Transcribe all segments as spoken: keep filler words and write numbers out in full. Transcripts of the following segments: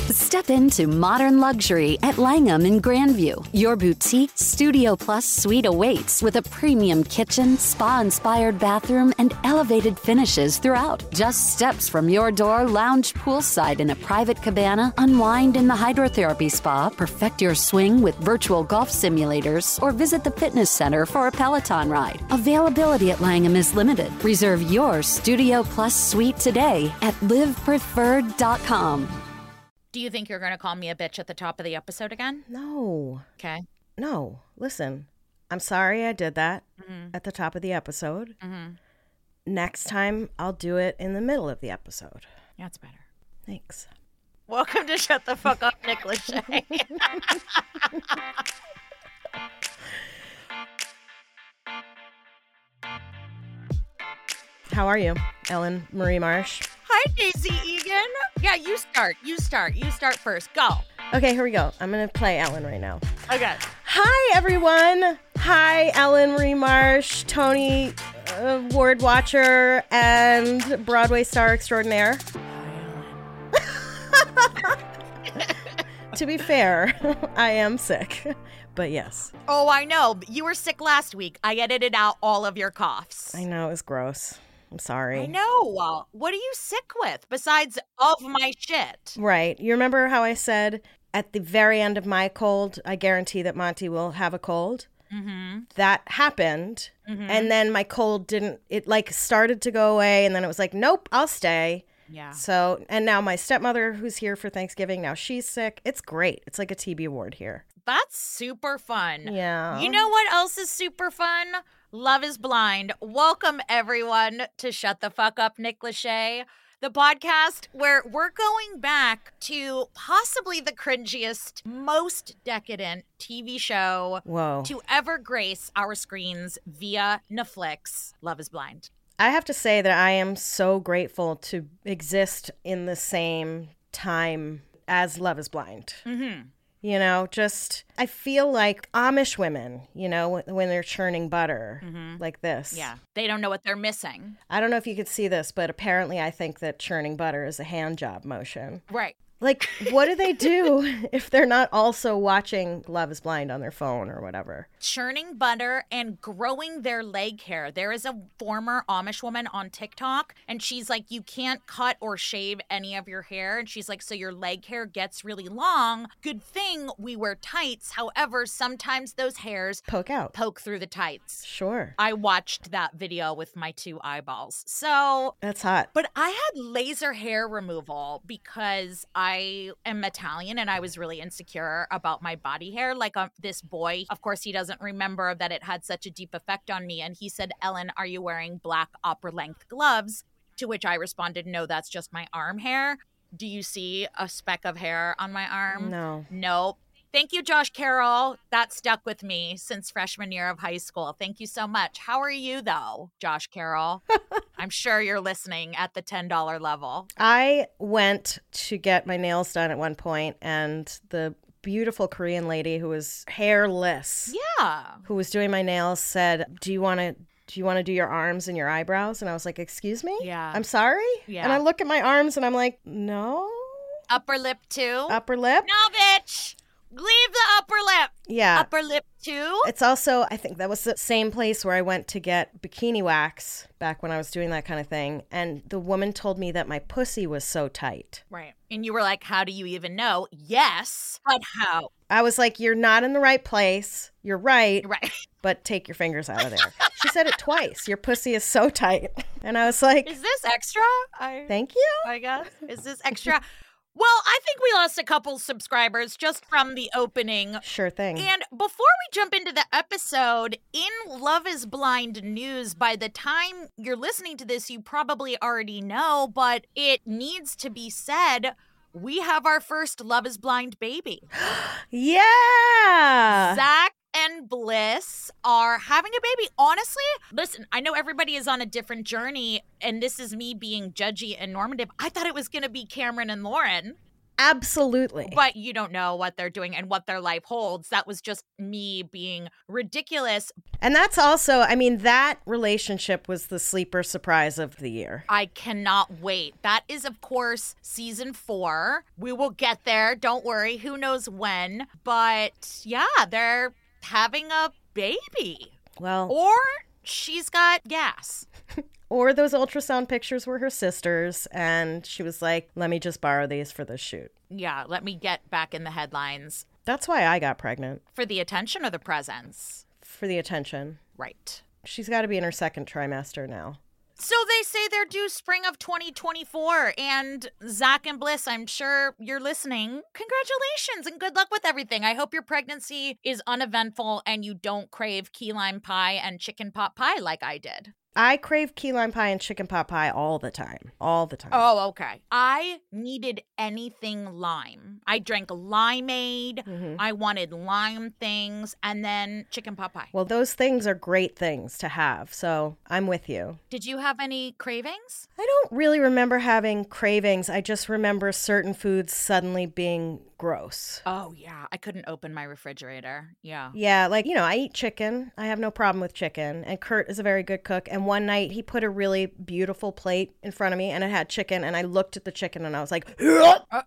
Step into modern luxury at Langham in Grandview. Your boutique Studio Plus suite awaits with a premium kitchen, spa-inspired bathroom, and elevated finishes throughout. Just steps from your door, lounge poolside in a private cabana, unwind in the hydrotherapy spa, perfect your swing with virtual golf simulators, or visit the fitness center for a Peloton ride. Availability at Langham is limited. Reserve your Studio Plus suite today at live preferred dot com. Do you think you're going to call me a bitch at the top of the episode again? No. Okay. No. Listen, I'm sorry I did that Mm-hmm. at the top of the episode. Mm-hmm. Next time, I'll do it in the middle of the episode. That's better. Thanks. Welcome to Shut the Fuck Up, Nick Lachey. How are you, Ellen Marie Marsh? Hi, Daisy Egan. Yeah, you start. You start. You start first. Go. Okay, here we go. I'm going to play Ellen right now. Okay. Hi, everyone. Hi, Ellen Marie Marsh, Tony uh, Award watcher, and Broadway star extraordinaire. To be fair, I am sick, but yes. Oh, I know. You were sick last week. I edited out all of your coughs. I know, it was gross. I'm sorry. I know. Uh, what are you sick with besides of my shit? Right. You remember how I said at the very end of my cold, I guarantee that Monty will have a cold? Mm-hmm. That happened. Mm-hmm. And then my cold didn't, it like started to go away. And then it was like, nope, I'll stay. Yeah. So, and now my stepmother who's here for Thanksgiving, now she's sick. It's great. It's like a T B award here. That's super fun. Yeah. You know what else is super fun? Love is Blind. Welcome, everyone, to Shut the Fuck Up, Nick Lachey, the podcast where we're going back to possibly the cringiest, most decadent T V show Whoa. to ever grace our screens via Netflix. Love is Blind. I have to say that I am so grateful to exist in the same time as Love is Blind. Mm-hmm. You know, just, I feel like Amish women, you know, when they're churning butter Mm-hmm. like this. Yeah. They don't know what they're missing. I don't know if you could see this, but apparently I think that churning butter is a hand job motion. Right. Like, what do they do if they're not also watching Love is Blind on their phone or whatever? Churning butter and growing their leg hair. There is a former Amish woman on TikTok, and she's like, you can't cut or shave any of your hair. And she's like, so your leg hair gets really long. Good thing we wear tights. However, sometimes those hairs Poke out. poke through the tights. Sure. I watched that video with my two eyeballs. So, That's hot. but I had laser hair removal because I am Italian and I was really insecure about my body hair. Like um, this boy, of course, he doesn't remember that it had such a deep effect on me. And he said, Ellen, are you wearing black opera length gloves? To which I responded, no, that's just my arm hair. Do you see a speck of hair on my arm? No. Nope. Thank you, Josh Carroll. That stuck with me since freshman year of high school. Thank you so much. How are you, though, Josh Carroll? I'm sure you're listening at the ten dollars level. I went to get my nails done at one point, and the beautiful Korean lady who was hairless, Yeah. who was doing my nails, said, do you want to do you want to do your arms and your eyebrows? And I was like, excuse me? Yeah. I'm sorry? Yeah. And I look at my arms and I'm like, no. Upper lip, too? Upper lip? No, bitch. Leave the upper lip. Yeah. Upper lip, too? It's also, I think that was the same place where I went to get bikini wax back when I was doing that kind of thing. And the woman told me that my pussy was so tight. Right. And you were like, how do you even know? Yes. But how? I was like, you're not in the right place. You're right. Right. But take your fingers out of there. She said it twice. Your pussy is so tight. And I was like, Is this extra? I, thank you. I guess. Is this extra? Well, I think we lost a couple subscribers just from the opening. Sure thing. And before we jump into the episode, in Love is Blind news, by the time you're listening to this, you probably already know, but it needs to be said, we have our first Love is Blind baby. Yeah. Zach and Bliss are having a baby. Honestly, listen, I know everybody is on a different journey, and this is me being judgy and normative. I thought it was going to be Cameron and Lauren. Absolutely. But you don't know what they're doing and what their life holds. That was just me being ridiculous. And that's also, I mean, that relationship was the sleeper surprise of the year. I cannot wait. That is, of course, season four. We will get there. Don't worry. Who knows when? But yeah, they're having a baby. Well, or she's got gas. Or those ultrasound pictures were her sister's, and she was like, let me just borrow these for this shoot. Yeah, let me get back in the headlines. That's why I got pregnant. For the attention or the presence? For the attention. Right. She's got to be in her second trimester now. So they say they're due spring of twenty twenty-four. And Zach and Bliss, I'm sure you're listening. Congratulations and good luck with everything. I hope your pregnancy is uneventful and you don't crave key lime pie and chicken pot pie like I did. I crave key lime pie and chicken pot pie all the time. All the time. Oh, okay. I needed anything lime. I drank limeade. Mm-hmm. I wanted lime things and then chicken pot pie. Well, those things are great things to have. So I'm with you. Did you have any cravings? I don't really remember having cravings. I just remember certain foods suddenly being gross. Oh, yeah. I couldn't open my refrigerator. Yeah. Yeah. Like, you know, I eat chicken. I have no problem with chicken. And Kurt is a very good cook. And one night he put a really beautiful plate in front of me and it had chicken. And I looked at the chicken and I was like, uh.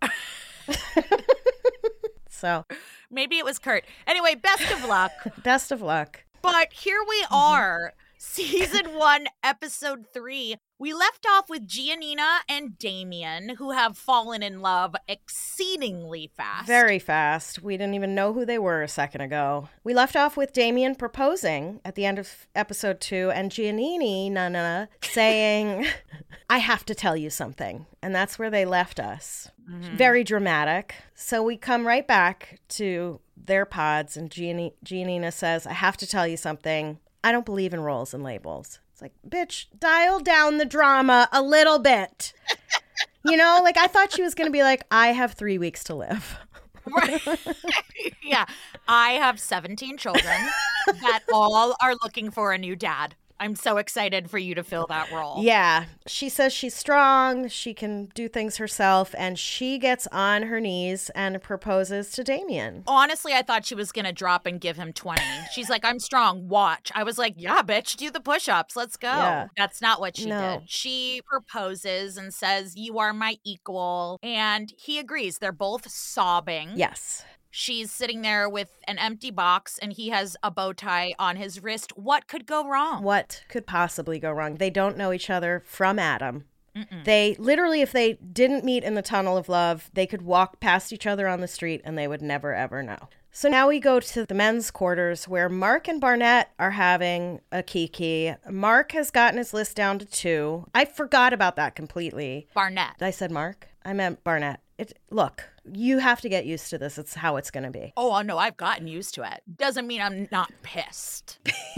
So maybe it was Kurt. Anyway, best of luck. Best of luck. But here we are. Season one, episode three. We left off with Giannina and Damian, who have fallen in love exceedingly fast. Very fast. We didn't even know who they were a second ago. We left off with Damian proposing at the end of episode two, and Giannina saying, I have to tell you something. And that's where they left us. Mm-hmm. Very dramatic. So we come right back to their pods, and Gianni- Giannina says, I have to tell you something. I don't believe in roles and labels. It's like, bitch, dial down the drama a little bit. You know, like I thought she was going to be like, I have three weeks to live. Right. Yeah. I have seventeen children that all are looking for a new dad. I'm so excited for you to fill that role. Yeah. She says she's strong. She can do things herself. And she gets on her knees and proposes to Damian. Honestly, I thought she was going to drop and give him twenty. She's like, I'm strong. Watch. I was like, yeah, bitch, do the push-ups. Let's go. Yeah. That's not what she no. did. She proposes and says, you are my equal. And he agrees. They're both sobbing. Yes. She's sitting there with an empty box and he has a bow tie on his wrist. What could go wrong? What could possibly go wrong? They don't know each other from Adam. Mm-mm. They literally, if they didn't meet in the tunnel of love, they could walk past each other on the street and they would never, ever know. So now we go to the men's quarters where Mark and Barnett are having a kiki. Mark has gotten his list down to two. I forgot about that completely. Barnett. I said Mark? I meant Barnett. It, look, you have to get used to this. It's how it's going to be. Oh, no, I've gotten used to it. Doesn't mean I'm not pissed.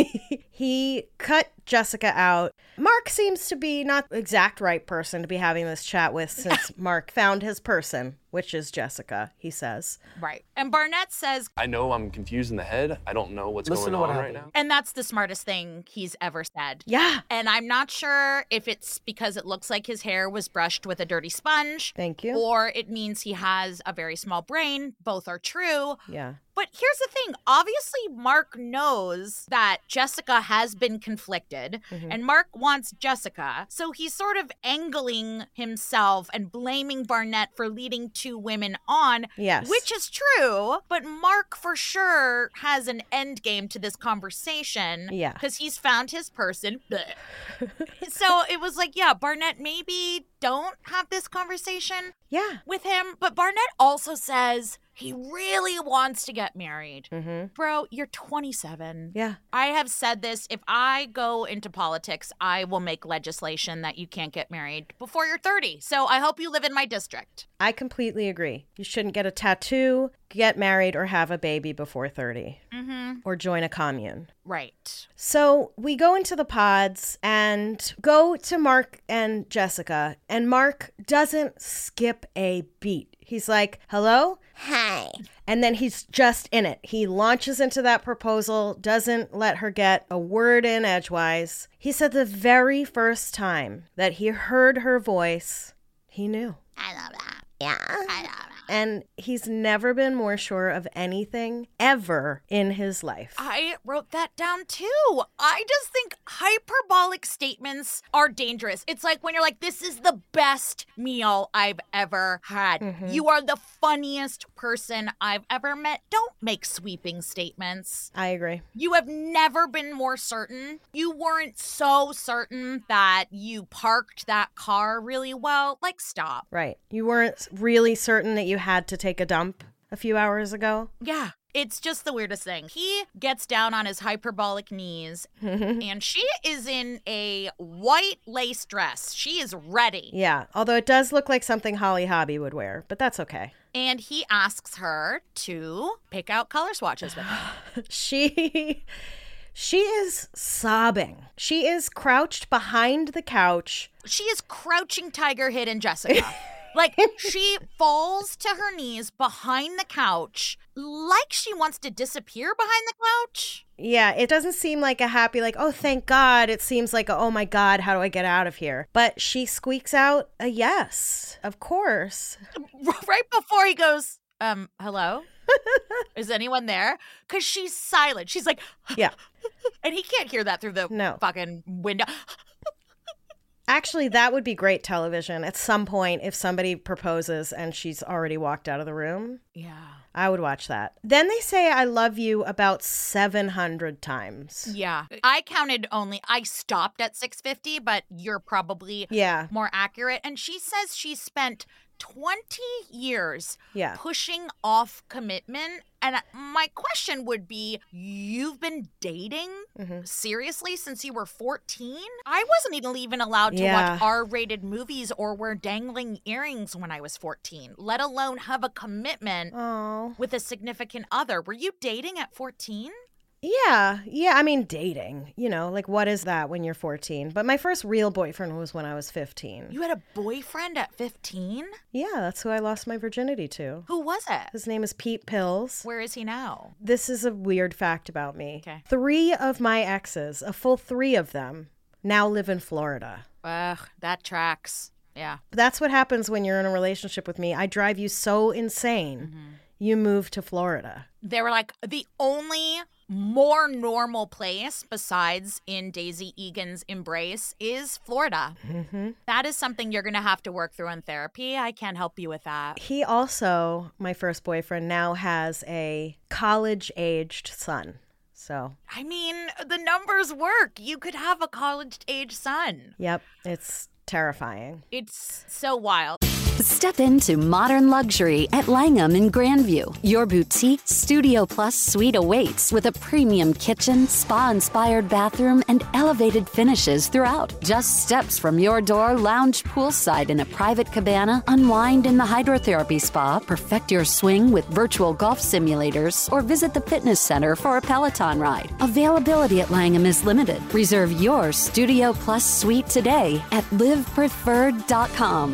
He cut Jessica out. Mark seems to be not the exact right person to be having this chat with since Mark found his person, which is Jessica, he says. Right. And Barnett says, I know I'm confused in the head. I don't know what's Listen going to on what right now. And that's the smartest thing he's ever said. Yeah. And I'm not sure if it's because it looks like his hair was brushed with a dirty sponge. Thank you. Or it means he has a very small brain. Both are true. Yeah. But here's the thing. Obviously, Mark knows that Jessica has been conflicted, mm-hmm. and Mark wants Jessica. So he's sort of angling himself and blaming Barnett for leading two women on, yes. which is true. But Mark for sure has an end game to this conversation. Yeah. Because he's found his person. So it was like, yeah, Barnett, maybe don't have this conversation yeah. with him. But Barnett also says he really wants to get married. Mm-hmm. Bro, you're twenty-seven. Yeah. I have said this. If I go into politics, I will make legislation that you can't get married before you're thirty. So I hope you live in my district. I completely agree. You shouldn't get a tattoo, get married, or have a baby before thirty. Mm-hmm. Or join a commune. Right. So we go into the pods and go to Mark and Jessica, and Mark doesn't skip a beat. He's like, hello? Hi. And then he's just in it. He launches into that proposal, doesn't let her get a word in edgewise. He said the very first time that he heard her voice, he knew. I love that. Yeah. I love that. And he's never been more sure of anything ever in his life. I wrote that down too. I just think hyperbolic statements are dangerous. It's like when you're like, this is the best meal I've ever had. Mm-hmm. You are the funniest person I've ever met. Don't make sweeping statements. I agree. You have never been more certain. You weren't so certain that you parked that car really well. Like, stop. Right. You weren't really certain that you had to take a dump a few hours ago. Yeah. It's just the weirdest thing. He gets down on his hyperbolic knees and she is in a white lace dress. She is ready. Yeah, although it does look like something Holly Hobbie would wear, but that's okay. And he asks her to pick out color swatches with him. she... She is sobbing. She is crouched behind the couch. She is crouching tiger hidden Jessica. Like, she falls to her knees behind the couch like she wants to disappear behind the couch. Yeah, it doesn't seem like a happy, like, oh, thank God. It seems like, a, oh, my God, how do I get out of here? But she squeaks out a yes, of course. Right before he goes, um, hello? Is anyone there? Because she's silent. She's like, yeah. And he can't hear that through the no. fucking window. Actually, that would be great television at some point if somebody proposes and she's already walked out of the room. Yeah. I would watch that. Then they say I love you about seven hundred times. Yeah. I counted only, I stopped at six fifty, but you're probably yeah. more accurate. And she says she spent twenty years yeah. pushing off commitment. And my question would be, you've been dating mm-hmm. seriously since you were fourteen? I wasn't even allowed to yeah. watch R-rated movies or wear dangling earrings when I was fourteen, let alone have a commitment Aww. with a significant other. Were you dating at fourteen? Yeah. Yeah. I mean, dating, you know, like what is that when you're fourteen? But my first real boyfriend was when I was fifteen. You had a boyfriend at fifteen? Yeah. That's who I lost my virginity to. Who was it? His name is Pete Pills. Where is he now? This is a weird fact about me. Okay. Three of my exes, a full three of them, now live in Florida. Ugh, that tracks. Yeah. That's what happens when you're in a relationship with me. I drive you so insane. Mm-hmm. You move to Florida. They were like, the only more normal place besides in Daisy Egan's embrace is Florida. Mm-hmm. That is something you're going to have to work through in therapy. I can't help you with that. He also, my first boyfriend, now has a college-aged son. So, I mean, the numbers work. You could have a college-age son. Yep, it's terrifying. It's so wild. Step into modern luxury at Langham in Grandview. Your boutique Studio Plus suite awaits with a premium kitchen, spa-inspired bathroom, and elevated finishes throughout. Just steps from your door, lounge poolside in a private cabana, unwind in the hydrotherapy spa, perfect your swing with virtual golf simulators, or visit the fitness center for a Peloton ride. Availability at Langham is limited. Reserve your Studio Plus suite today at live preferred dot com.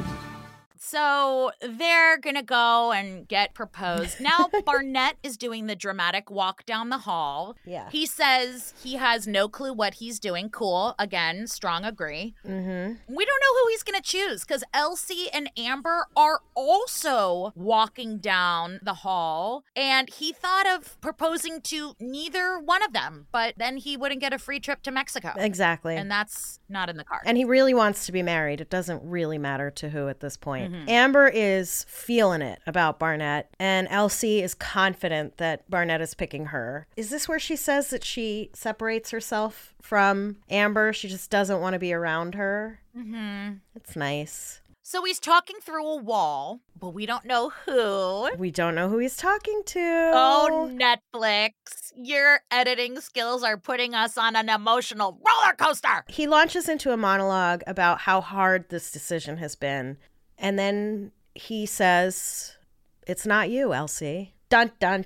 So they're going to go and get proposed. Now Barnett is doing the dramatic walk down the hall. Yeah. He says he has no clue what he's doing. Cool. Again, strong agree. Mm-hmm. We don't know who he's going to choose because Elsie and Amber are also walking down the hall. And he thought of proposing to neither one of them, but then he wouldn't get a free trip to Mexico. Exactly. And that's not in the cards. And he really wants to be married. It doesn't really matter to who at this point. Mm-hmm. Amber is feeling it about Barnett, and Elsie is confident that Barnett is picking her. Is this where she says that she separates herself from Amber? She just doesn't want to be around her? Mm-hmm. It's nice. So he's talking through a wall, but we don't know who. We don't know who he's talking to. Oh, Netflix. Your editing skills are putting us on an emotional roller coaster. He launches into a monologue about how hard this decision has been. And then he says, it's not you, Elsie. Dun, dun,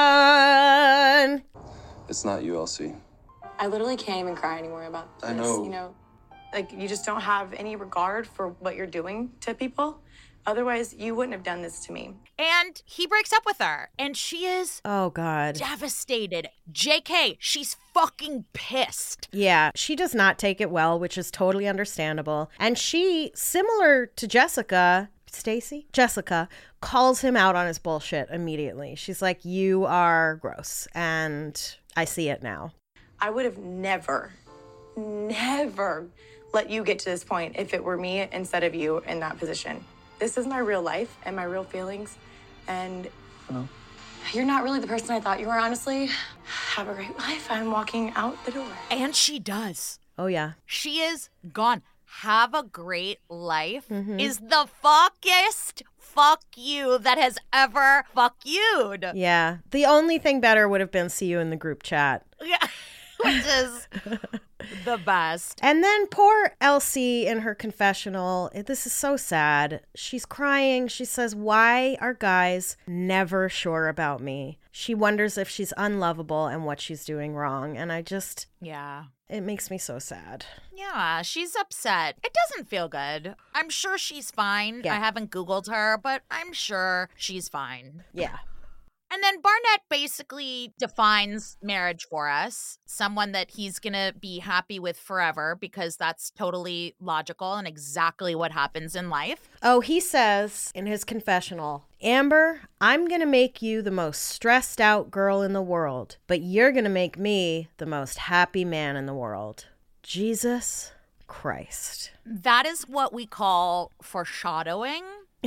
dun. It's not you, Elsie. I literally can't even cry anymore about this, I know. you know? Like, you just don't have any regard for what you're doing to people. Otherwise, you wouldn't have done this to me. And he breaks up with her, and she is oh God, devastated. J K, she's fucking pissed. Yeah, she does not take it well, which is totally understandable. And she, similar to Jessica, Stacy? Jessica calls him out on his bullshit immediately. She's like, you are gross. And I see it now. I would have never, never let you get to this point if it were me instead of you in that position. This is my real life and my real feelings. And Hello? You're not really the person I thought you were, honestly. Have a great life. I'm walking out the door. And she does. Oh, yeah. She is gone. Have a great life mm-hmm. is the fuckiest fuck you that has ever fuck you'd. Yeah. The only thing better would have been see you in the group chat. Yeah. Which is the best. And then poor Elsie in her confessional. This is so sad. She's crying. She says, why are guys never sure about me? She wonders if she's unlovable and what she's doing wrong. And I just... Yeah. It makes me so sad. Yeah, she's upset. It doesn't feel good. I'm sure she's fine. Yeah. I haven't Googled her, but I'm sure she's fine. Yeah. And then Barnett basically defines marriage for us, someone that he's going to be happy with forever because that's totally logical and exactly what happens in life. Oh, he says in his confessional, Amber, I'm going to make you the most stressed out girl in the world, but you're going to make me the most happy man in the world. Jesus Christ. That is what we call foreshadowing.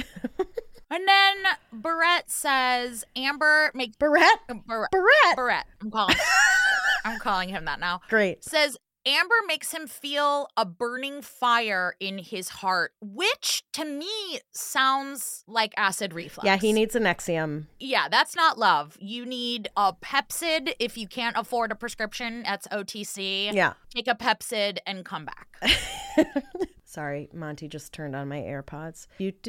And then Barrett says, Amber makes... Barrett? Bar- Barrett? Barrett. I'm calling I'm calling him that now. Great. Says, Amber makes him feel a burning fire in his heart, which to me sounds like acid reflux. Yeah, he needs a Nexium. Yeah, that's not love. You need a Pepsid. If you can't afford a prescription, that's O T C. Yeah. Take a Pepsid and come back. Sorry, Monty just turned on my AirPods.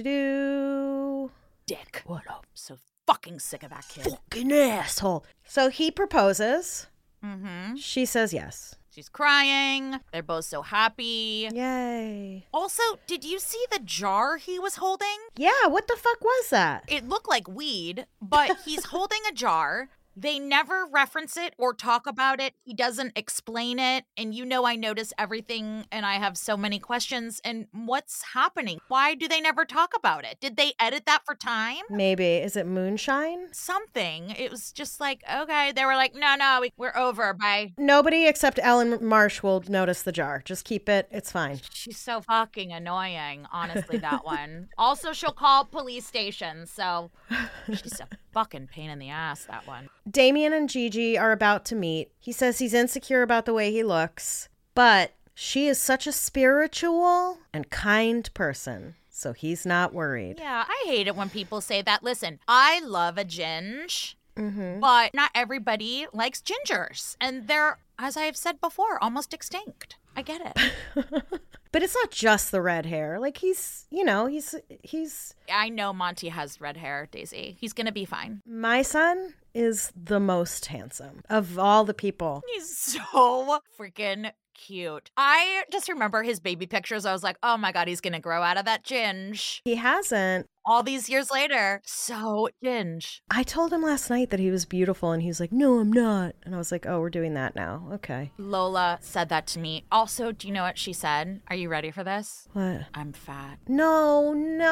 Do-do-do. Dick. What up? So fucking sick of that kid. Fucking asshole. So he proposes. Mm-hmm. She says yes. She's crying. They're both so happy. Yay. Also, did you see the jar he was holding? Yeah, what the fuck was that? It looked like weed, but he's holding a jar. They never reference it or talk about it. He doesn't explain it. And you know I notice everything and I have so many questions. And what's happening? Why do they never talk about it? Did they edit that for time? Maybe. Is it moonshine? Something. It was just like, okay. They were like, no, no, we, we're over. Bye. Nobody except Ellen Marsh will notice the jar. Just keep it. It's fine. She's so fucking annoying, honestly, that one. Also, she'll call police stations. So she's a fucking pain in the ass, that one. Damien and Gigi are about to meet. He says he's insecure about the way he looks, but she is such a spiritual and kind person, so he's not worried. Yeah, I hate it when people say that. Listen, I love a ginge, mm-hmm. but not everybody likes gingers. And they're, as I have said before, almost extinct. I get it. But it's not just the red hair. Like, he's, you know, he's, he's... I know Monty has red hair, Daisy. He's going to be fine. My son is the most handsome of all the people. He's so freaking cute. I just remember his baby pictures. I was like, oh my God, he's going to grow out of that ginge. He hasn't. All these years later, so ginge. I told him last night that he was beautiful, and he's like, no, I'm not. And I was like, oh, we're doing that now. Okay. Lola said that to me. Also, do you know what she said? Are you ready for this? What? I'm fat. No,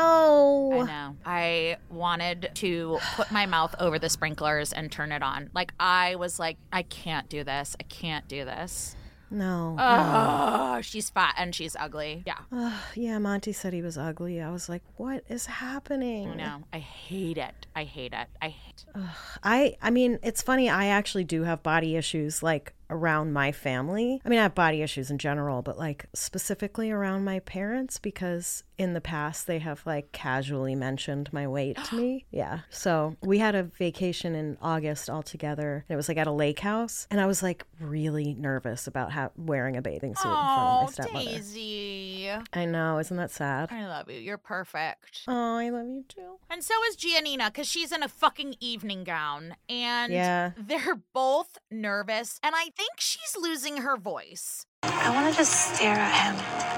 no. I know. I wanted to put my mouth over the sprinklers and turn it on. Like, I was like, I can't do this. I can't do this. No. Oh, no. She's fat and she's ugly. Yeah. Uh, yeah, Monty said he was ugly. I was like, what is happening? I know. I hate it. I hate it. I hate it. Uh, I, I mean, it's funny. I actually do have body issues, like, around my family. I mean, I have body issues in general, but, like, specifically around my parents, because in the past they have, like, casually mentioned my weight to me. Yeah. So we had a vacation in August all together. It was, like, at a lake house. And I was, like, really nervous about ha- wearing a bathing suit oh, in front of my stepmother. Daisy. I know. Isn't that sad? I love you. You're perfect. Oh, I love you too. And so is Giannina, because she's in a fucking evening gown. And yeah. they're both nervous. And I think she's losing her voice. I want to just stare at him.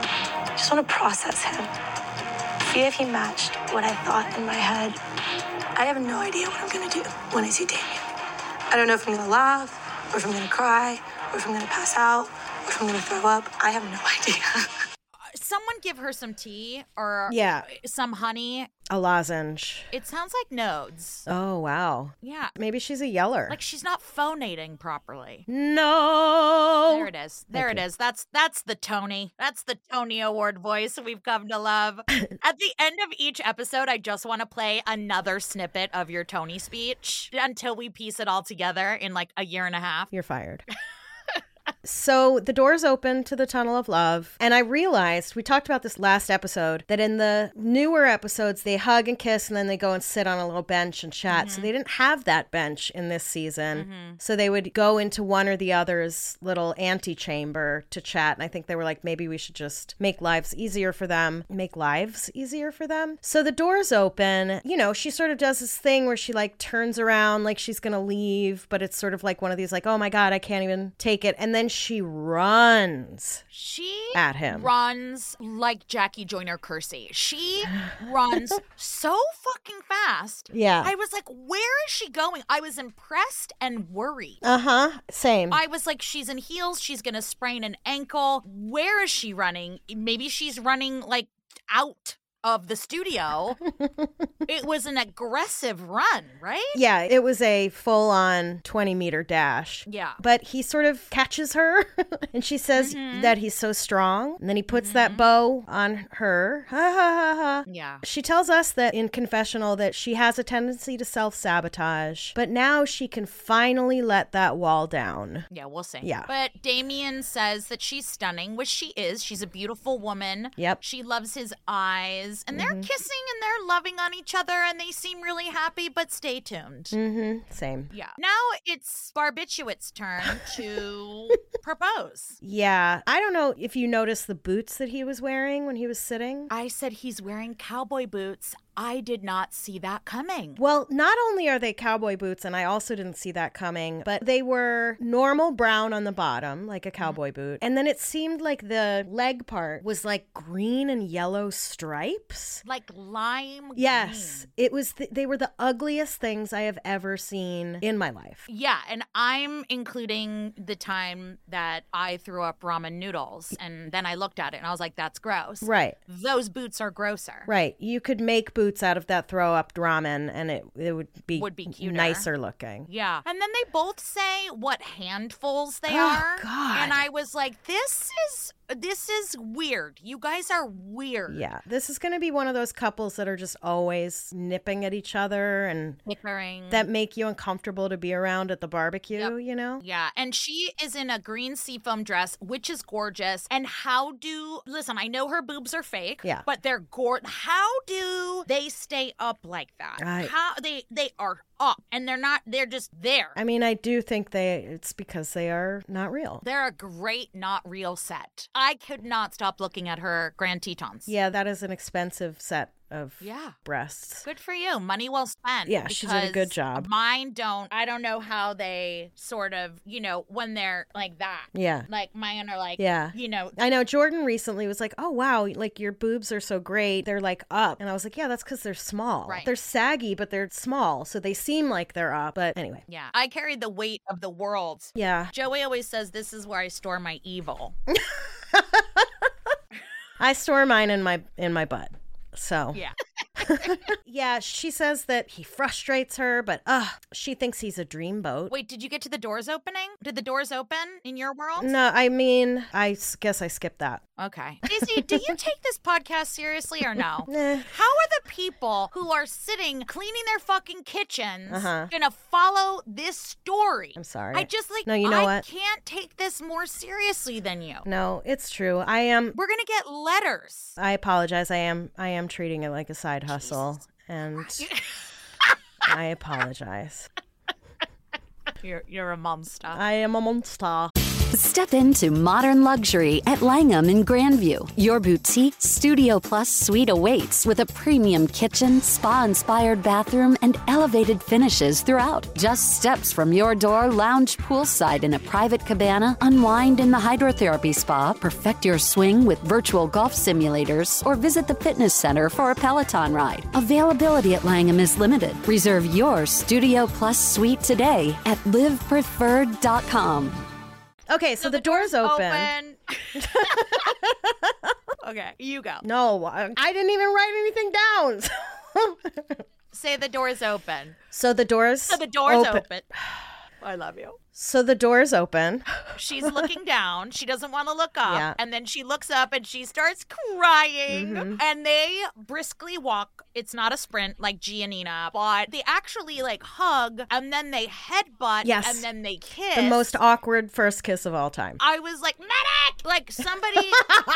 I just want to process him. See if he matched what I thought in my head. I have no idea what I'm going to do when I see Damien. I don't know if I'm going to laugh, or if I'm going to cry, or if I'm going to pass out, or if I'm going to throw up. I have no idea. someone give her some tea or Yeah. some honey? A lozenge. It sounds like nodes. Oh, wow. Yeah. Maybe she's a yeller. Like she's not phonating properly. No. There it is. There it is. That's that's the Tony. That's the Tony Award voice we've come to love. At the end of each episode, I just want to play another snippet of your Tony speech until we piece it all together in like a year and a half. You're fired. So the doors open to the Tunnel of Love, and I realized, we talked about this last episode, that in the newer episodes, they hug and kiss, and then they go and sit on a little bench and chat. Mm-hmm. So they didn't have that bench in this season. Mm-hmm. So they would go into one or the other's little antechamber to chat, and I think they were like, maybe we should just make lives easier for them. Make lives easier for them? So the doors open. You know, she sort of does this thing where she like turns around like she's gonna leave, but it's sort of like one of these like, oh my God, I can't even take it. And then she runs she at him. runs like Jackie Joyner Kersey. She runs so fucking fast. Yeah. I was like, where is she going? I was impressed and worried. Uh-huh. Same. I was like, she's in heels. She's going to sprain an ankle. Where is she running? Maybe she's running like out of the studio. It was an aggressive run, right? Yeah, it was a full-on twenty-meter dash. Yeah. But he sort of catches her, and she says mm-hmm. that he's so strong, and then he puts mm-hmm. that bow on her. Ha, ha, ha, ha. Yeah. She tells us that in confessional that she has a tendency to self-sabotage, but now she can finally let that wall down. Yeah, we'll see. Yeah. But Damien says that she's stunning, which she is. She's a beautiful woman. Yep. She loves his eyes. And they're mm-hmm. kissing and they're loving on each other and they seem really happy, but stay tuned. Mm-hmm. Same. Yeah. Now it's Barbituate's turn to propose. Yeah. I don't know if you noticed the boots that he was wearing when he was sitting. I said he's wearing cowboy boots. I did not see that coming. Well, not only are they cowboy boots, and I also didn't see that coming, but they were normal brown on the bottom, like a cowboy mm-hmm. boot. And then it seemed like the leg part was like green and yellow stripes. Like lime green. Yes. It was, th- they were the ugliest things I have ever seen in my life. Yeah. And I'm including the time that I threw up ramen noodles. And then I looked at it and I was like, that's gross. Right. Those boots are grosser. Right. You could make boots out of that throw up ramen and it it would be, would be cuter. Nicer looking. Yeah. And then they both say what handfuls they oh, are. God. And I was like, this is this is weird. You guys are weird. Yeah. This is going to be one of those couples that are just always nipping at each other and bickering. That make you uncomfortable to be around at the barbecue, yep. you know? Yeah. And she is in a green seafoam dress, which is gorgeous. And how do, listen, I know her boobs are fake, yeah. but they're gorgeous. How do they stay up like that? I... How they, they are up and they're not, they're just there. I mean, I do think they, it's because they are not real. They're a great not real set. I could not stop looking at her Grand Tetons. Yeah, that is an expensive set of yeah. breasts. Good for you. Money well spent. Yeah, she did a good job. Mine don't, I don't know how they sort of, you know, when they're like that. Yeah. Like mine are like, yeah. you know. I know Jordan recently was like, oh, wow, like your boobs are so great. They're like up. And I was like, yeah, that's because they're small. Right. They're saggy, but they're small. So they seem like they're up. But anyway. Yeah. I carry the weight of the world. Yeah. Joey always says this is where I store my evil. I store mine in my in my butt. So yeah. Yeah, she says that he frustrates her, but uh, she thinks he's a dreamboat. Wait, did you get to the doors opening? Did the doors open in your world? No, I mean, I s- guess I skipped that. Okay. Daisy, do you take this podcast seriously or no? Nah. How are the people who are sitting cleaning their fucking kitchens uh-huh. gonna follow this story? I'm sorry. I just like, no, you know I what? can't take this more seriously than you. No, it's true. I am. We're gonna get letters. I apologize. I am. I am treating it like a side hustle, Jesus. And I apologize. You're you're a monster. I am a monster. Step into modern luxury at Langham in Grandview. Your boutique Studio Plus suite awaits with a premium kitchen, spa-inspired bathroom, and elevated finishes throughout. Just steps from your door, lounge poolside in a private cabana, unwind in the hydrotherapy spa, perfect your swing with virtual golf simulators, or visit the fitness center for a Peloton ride. Availability at Langham is limited. Reserve your Studio Plus suite today at live preferred dot com. Okay, so, so the, the door's, door's open. open. Okay, you go. No, I, I didn't even write anything down. Say the door's open. So the doors So the door's open. open. I love you. So the door's open. She's looking down. She doesn't want to look up. Yeah. And then she looks up and she starts crying. Mm-hmm. And they briskly walk. It's not a sprint like Giannina, but they actually like hug and then they headbutt Yes. and then they kiss. The most awkward first kiss of all time. I was like, medic! Like somebody.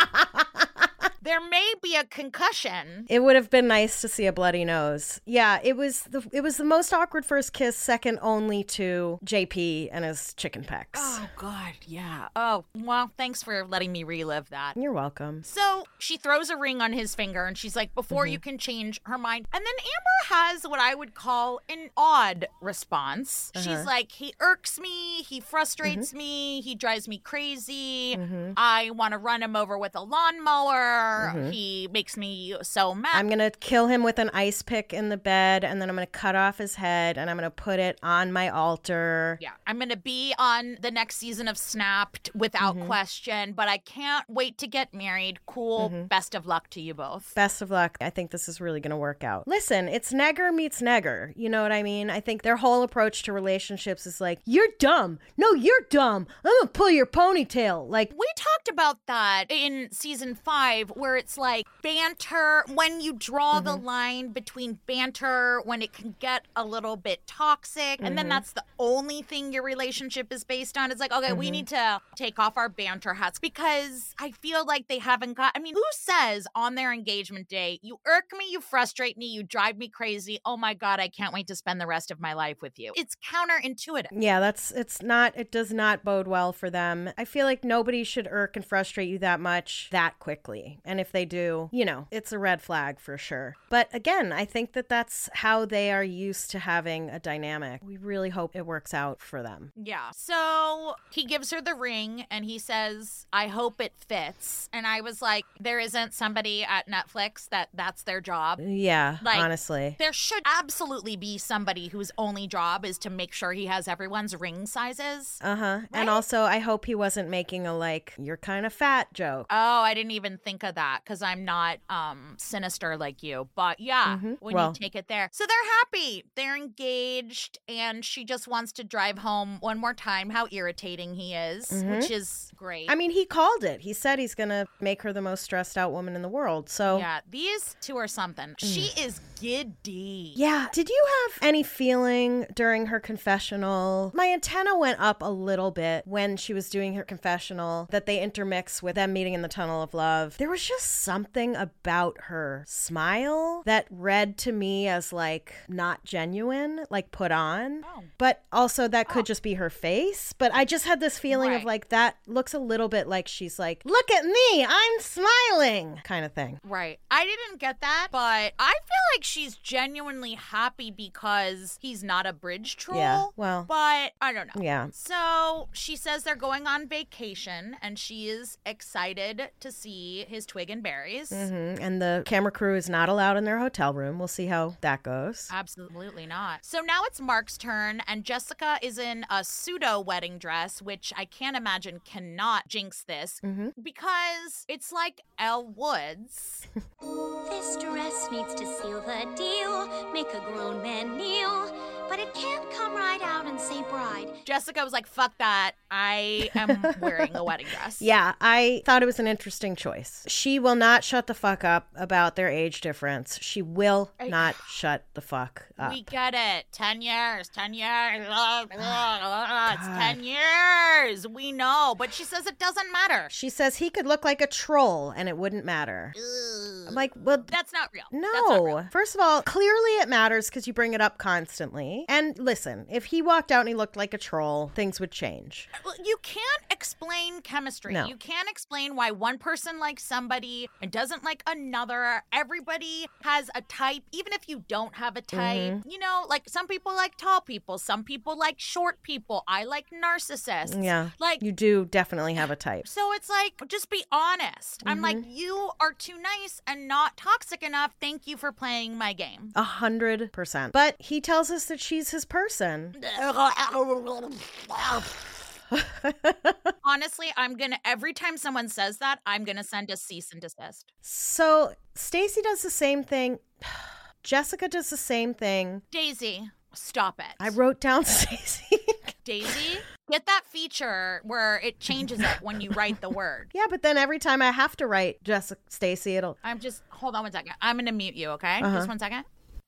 There may be a concussion. It would have been nice to see a bloody nose. Yeah, it was the it was the most awkward first kiss, second only to J P and his chicken pecs. Oh, God, yeah. Oh, well, thanks for letting me relive that. You're welcome. So she throws a ring on his finger and she's like, before Mm-hmm. you can change her mind. And then Amber has what I would call an odd response. Uh-huh. She's like, he irks me. He frustrates Mm-hmm. me. He drives me crazy. I want to run him over with a lawnmower. He makes me so mad. Mm-hmm. I'm going to kill him with an ice pick in the bed, and then I'm going to cut off his head, and I'm going to put it on my altar. Yeah, I'm going to be on the next season of Snapped without Mm-hmm. question, but I can't wait to get married. Cool. Best of luck to you both. Best of luck. I think this is really going to work out. Listen, it's Negger meets Negger. You know what I mean? I think their whole approach to relationships is like, you're dumb. No, you're dumb. I'm going to pull your ponytail. Like, We talked about that in season five, where it's like banter, when you draw the line between banter, when it can get a little bit toxic, and then that's the only thing your relationship is based on. It's like, okay, we need to take off our banter hats, because I feel like they haven't got, I mean, who says on their engagement day, you irk me, you frustrate me, you drive me crazy, oh my God, I can't wait to spend the rest of my life with you. It's counterintuitive. yeah, that's, it's not, it does not bode well for them. I feel like nobody should irk and frustrate you that much that quickly. And if they do, you know, it's a red flag for sure. But again, I think that that's how they are used to having a dynamic. We really hope it works out for them. Yeah. So he gives her the ring and he says, I hope it fits. And I was like, there isn't somebody at Netflix that that's their job. Yeah, Like, honestly. There should absolutely be somebody whose only job is to make sure he has everyone's ring sizes. Uh-huh. And also, I hope he wasn't making a, like, you're kind of fat joke. Oh, I didn't even think of that because I'm not um sinister like you. But yeah, when Mm-hmm. Well- you take it there. So they're happy. They're engaged and she just wants to drive home one more time how irritating he is, which is great. Mm-hmm. I mean, he called it. He said he's going to make her the most stressed out woman in the world. So, yeah. Yeah, these two are something. She is giddy. Did you have any feeling during her confessional? My antenna went up a little bit when she was doing her confessional that they intermix with them meeting in the tunnel of love. There was just something about her smile that read to me as like not genuine, like put on. Oh. But also that could just be her face. But I just had this feeling of Right. like that looks a little bit like she's like, look at me, I'm smiling kind of thing. Right. I didn't get that, but I feel like she's genuinely happy because he's not a bridge troll. Yeah, well. But I don't know. Yeah. So she says they're going on vacation and she is excited to see his twig and berries. Mm-hmm. And the camera crew is not allowed in their hotel room. We'll see how that goes. Absolutely not. So now it's Mark's turn, and Jessica is in a pseudo wedding dress, which I can't imagine cannot jinx this Mm-hmm. because it's like Elle Woods. This dress needs to seal the deal, make a grown man kneel, but it can't come right out and say bride. Jessica was like, fuck that. I am wearing a wedding dress. Yeah, I thought it was an interesting choice. She will not shut the fuck up about their age difference. She will not shut the fuck up. We get it. Ten years. Ten years. Ugh, ugh, ugh, it's ten years. We know. But she says it doesn't matter. She says he could look like a troll and it wouldn't matter. I'm like, well, That's not real. That's not real. no. First of all, clearly it matters because you bring it up constantly. And listen, if he walked out and he looked like a troll, things would change. Well, you can't explain chemistry. No. You can't explain why one person likes somebody and doesn't like another. Everybody has a type, even if you don't have a type. Mm-hmm. You know, like some people like tall people, some people like short people. I like narcissists. Yeah. Like, You do definitely have a type. so it's like, just be honest. I'm like, Mm-hmm. you are too nice and not toxic enough. Thank you for playing my game. A hundred percent. But he tells us that she's his person. Honestly, I'm going to, every time someone says that, I'm going to send a cease and desist. So Stacey does the same thing. Jessica does the same thing. Daisy, stop it. I wrote down Stacey. Daisy, get that feature where it changes it when you write the word. Yeah, but then every time I have to write Jessica, Stacey, it'll. I'm just, hold on one second. I'm going to mute you, okay? Uh-huh. Just one second.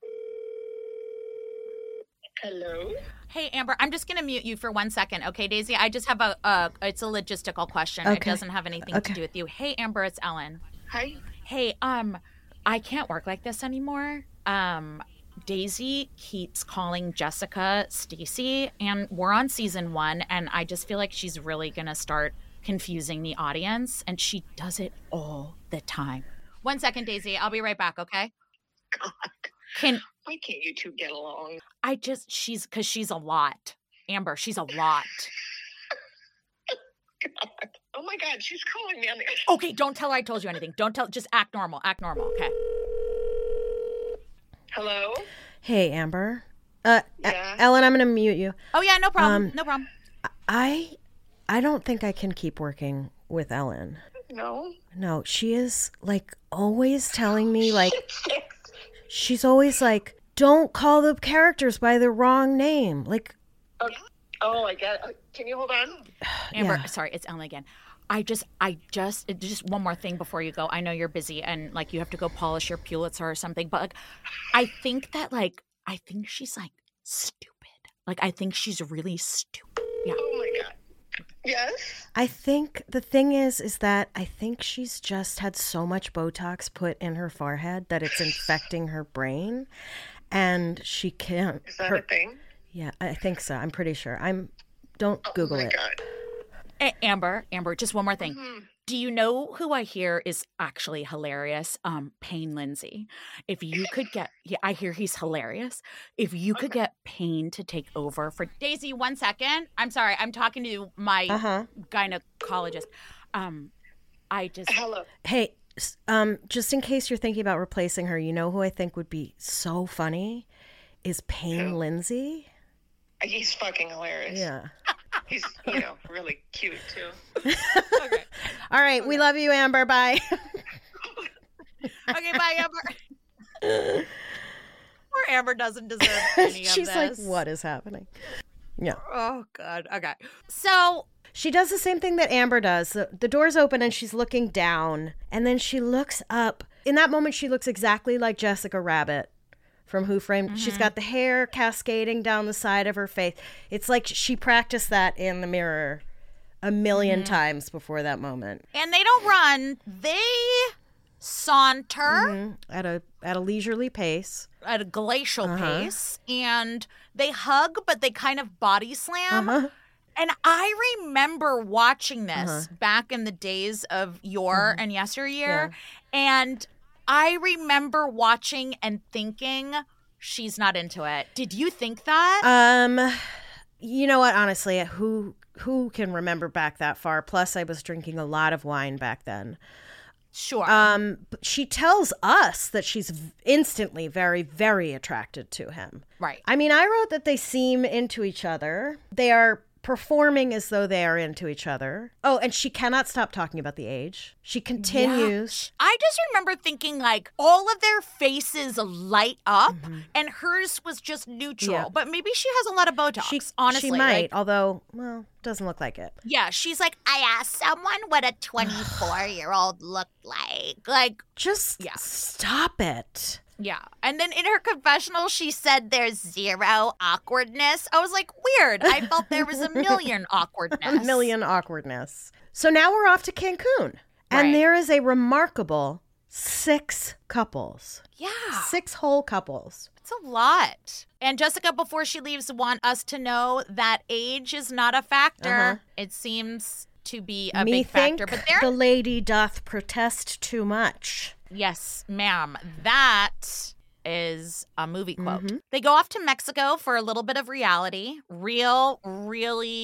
Hello? Hey, Amber, I'm just going to mute you for one second, okay, Daisy? I just have a, uh, it's a logistical question. Okay. It doesn't have anything Okay. to do with you. Hey, Amber, it's Ellen. Hi. Hey, um, I can't work like this anymore. Um, Daisy keeps calling Jessica Stacey, and we're on season one, and I just feel like she's really going to start confusing the audience, and she does it all the time. One second, Daisy. I'll be right back, okay? God. Can Why can't you two get along? I just, she's, because she's a lot. Amber, she's a lot. God. Oh my God, she's calling me on the. Okay, don't tell her I told you anything. Don't tell, just act normal. Act normal, okay? Hello? Hey, Amber. Uh, Yeah? Ellen, I'm going to mute you. Oh, yeah, no problem. Um, no problem. I, I don't think I can keep working with Ellen. No? No, she is like always telling me like, she's always like, don't call the characters by the wrong name. Like, Okay. Oh, I get it. Can you hold on? Amber, yeah. sorry, it's Ellen again. I just, I just, just one more thing before you go. I know you're busy and like you have to go polish your Pulitzer or something, but like, I think that like, I think she's like stupid. Like, I think she's really stupid. Yeah. Oh my God. Yes? I think the thing is, is that I think she's just had so much Botox put in her forehead that it's infecting her brain, and she can't. Is that her- a thing? Yeah, I think so. I'm pretty sure. I'm. Don't Google oh my it. God. A- Amber, Amber, just one more thing. Mm-hmm. Do you know who I hear is actually hilarious? Um, Payne Lindsay. If you could get, yeah, I hear he's hilarious. If you could Okay. get Payne to take over for Daisy, one second. I'm sorry, I'm talking to my Uh huh. gynecologist. Um, I just, Hello. Hey, s- um, just in case you're thinking about replacing her, you know who I think would be so funny is Payne Who? Lindsay. He's fucking hilarious. Yeah. He's, you know, really cute too. okay, All right, we love you, Amber. Bye. okay, bye, Amber. Poor Amber doesn't deserve any of She's this. like, what is happening? Yeah. Oh God. Okay. So She does the same thing that Amber does. The, the door's open and she's looking down, and then she looks up. In that moment, she looks exactly like Jessica Rabbit from Who Framed. Mm-hmm. She's got the hair cascading down the side of her face. It's like she practiced that in the mirror a million Mm-hmm. times before that moment. and they don't run; they saunter Mhm. At a at a leisurely pace. at a glacial Uh-huh. pace, and they hug, but they kind of body slam. Uh-huh. And I remember watching this back in the days of yore and yesteryear. And I remember watching and thinking, she's not into it. Did you think that? Um, you know what? Honestly, who who can remember back that far? Plus, I was drinking a lot of wine back then. sure. Um, but she tells us that she's v- instantly very, very attracted to him. right. I mean, I wrote that they seem into each other. They are performing as though they are into each other. Oh, and she cannot stop talking about the age. She continues. I just remember thinking, like, all of their faces light up, and hers was just neutral. Yeah. But maybe she has a lot of Botox, She, honestly. she might, like- although, well, doesn't look like it. yeah, she's like, I asked someone what a twenty-four-year-old looked like. Like, Just Yeah. stop it. yeah. And then in her confessional, she said there's zero awkwardness. I was like, weird. I felt there was a million awkwardness. A million awkwardness. So now we're off to Cancun. And Right. there is a remarkable six couples. Yeah. Six whole couples. It's a lot. And Jessica, before she leaves, want us to know that age is not a factor. Uh-huh. It seems to be a Me big think factor. But there, the lady doth protest too much. yes, ma'am, that is a movie quote. Mm-hmm. They go off to Mexico for a little bit of reality. Real, really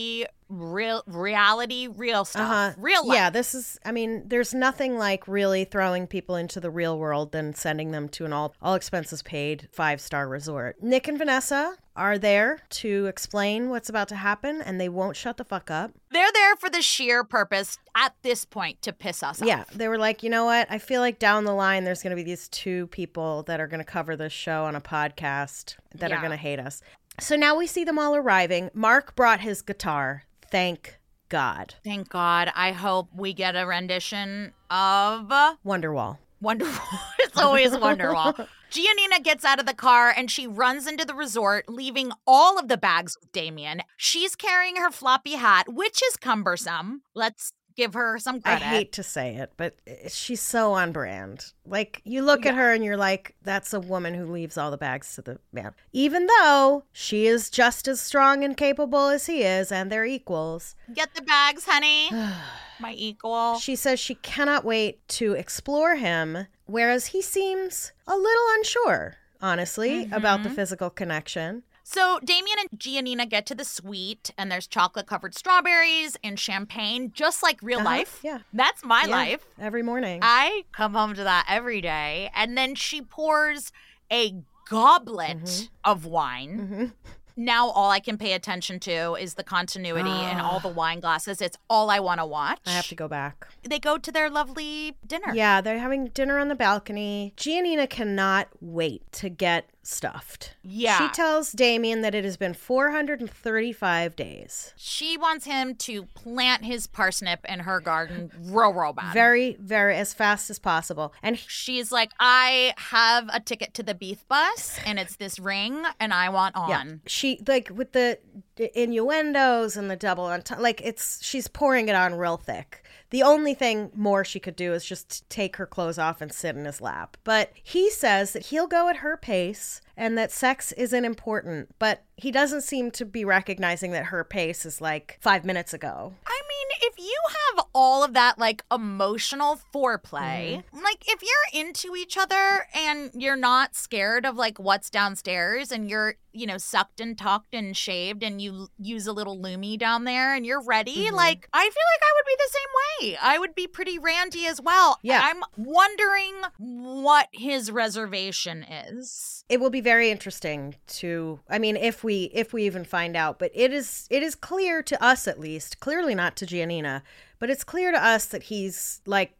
real reality, real stuff, Uh-huh. real life. Yeah, this is, I mean, there's nothing like really throwing people into the real world than sending them to an all, all expenses paid five-star resort. Nick and Vanessa are there to explain what's about to happen, and they won't shut the fuck up. They're there for the sheer purpose at this point to piss us Yeah, off. they were like, you know what? I feel like down the line there's going to be these two people that are going to cover this show on a podcast that Yeah. are going to hate us. So now we see them all arriving. Mark brought his guitar. Thank God. Thank God. I hope we get a rendition of Wonderwall. Wonderwall. It's always Wonderwall. Giannina gets out of the car and she runs into the resort, leaving all of the bags with Damien. She's carrying her floppy hat, which is cumbersome. Let's give her some I credit. hate to say it, but she's so on brand. Like, you look at her and you're like, that's a woman who leaves all the bags to the man. Even though she is just as strong and capable as he is, and they're equals. Get the bags, honey. My equal. She says she cannot wait to explore him, whereas he seems a little unsure, honestly, Mm-hmm. about the physical connection. So Damien and Giannina get to the suite, and there's chocolate-covered strawberries and champagne, just like real Uh-huh, life. yeah. That's my Yeah, life. every morning. I come home to that every day. And then she pours a goblet Mm-hmm. of wine. Now all I can pay attention to is the continuity in all the wine glasses. It's all I want to watch. I have to go back. They go to their lovely dinner. Yeah, they're having dinner on the balcony. Giannina cannot wait to get stuffed. Yeah. She tells Damien that it has been four hundred thirty-five days. She wants him to plant his parsnip in her garden real, real bad. Very, very, as fast as possible. And he- She's like, I have a ticket to the Beef Bus, and it's this ring, and I want on. yeah, she, like, with the innuendos and the double entendre, like, it's, she's pouring it on real thick. The only thing more she could do is just take her clothes off and sit in his lap. But he says that he'll go at her pace and that sex isn't important. But he doesn't seem to be recognizing that her pace is like five minutes ago. I mean, if you have all of that, like, emotional foreplay, Mm-hmm. like, if you're into each other and you're not scared of, like, what's downstairs and you're, you know, sucked and tucked and shaved and you l- use a little Lumi down there and you're ready, Mm-hmm. like, I feel like I would be the same way. I would be pretty randy as well. Yeah. I'm wondering what his reservation is. It will be very interesting to, I mean, if we if we even find out, but it is it is clear to us, at least, clearly not to Giannina, but it's clear to us that he's like,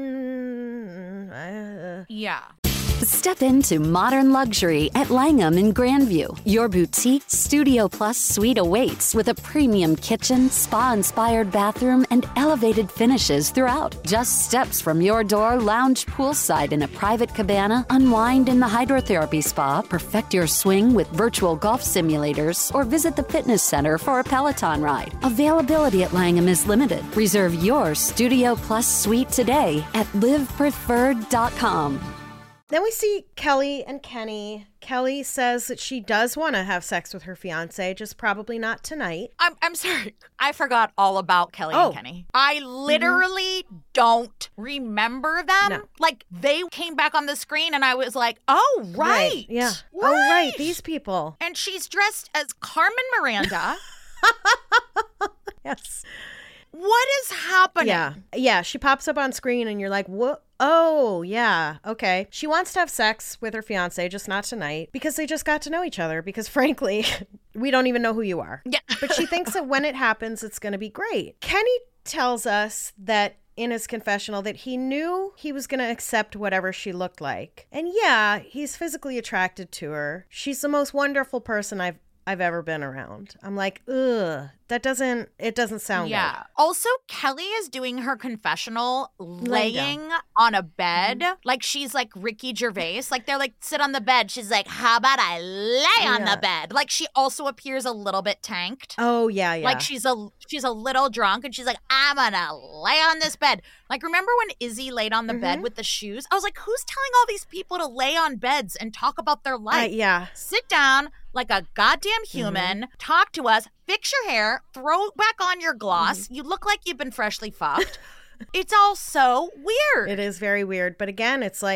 mm, uh, Yeah. Step into modern luxury at Langham in Grandview. Your boutique Studio Plus suite awaits with a premium kitchen, spa-inspired bathroom, and elevated finishes throughout. Just steps from your door, lounge poolside in a private cabana, unwind in the hydrotherapy spa, perfect your swing with virtual golf simulators, or visit the fitness center for a Peloton ride. Availability at Langham is limited. Reserve your Studio Plus suite today at live preferred dot com. Then we see Kelly and Kenny. Kelly says that she does want to have sex with her fiance, just probably not tonight. I'm I'm sorry. I forgot all about Kelly Oh. and Kenny. I literally don't remember them. No. Like, they came back on the screen and I was like, oh, right. Yeah. Right. Oh, right. These people. And she's dressed as Carmen Miranda. Yes. What is happening? Yeah. Yeah. She pops up on screen and you're like, what? Oh, yeah. Okay. She wants to have sex with her fiance, just not tonight, because they just got to know each other. Because frankly, we don't even know who you are. Yeah. But she thinks that when it happens, it's going to be great. Kenny tells us that in his confessional that he knew he was going to accept whatever she looked like. And yeah, he's physically attracted to her. She's the most wonderful person I've I've ever been around. I'm like, ugh, that doesn't, it doesn't sound Yeah. good. Also, Kelly is doing her confessional Laying down. laying on a bed. Like, she's like Ricky Gervais. Like, they're like, sit on the bed. She's like, how about I lay on Yeah. the bed? Like, she also appears a little bit tanked. Oh, yeah, yeah. Like, she's a she's a little drunk and she's like, I'm gonna lay on this bed. Like, remember when Izzy laid on the Mm-hmm. bed with the shoes? I was like, who's telling all these people to lay on beds and talk about their Uh, life? yeah. Sit down like a goddamn human, talk to us, fix your hair, throw back on your gloss. You look like you've been freshly fucked. It's all so weird. It is very weird. But again, it's like,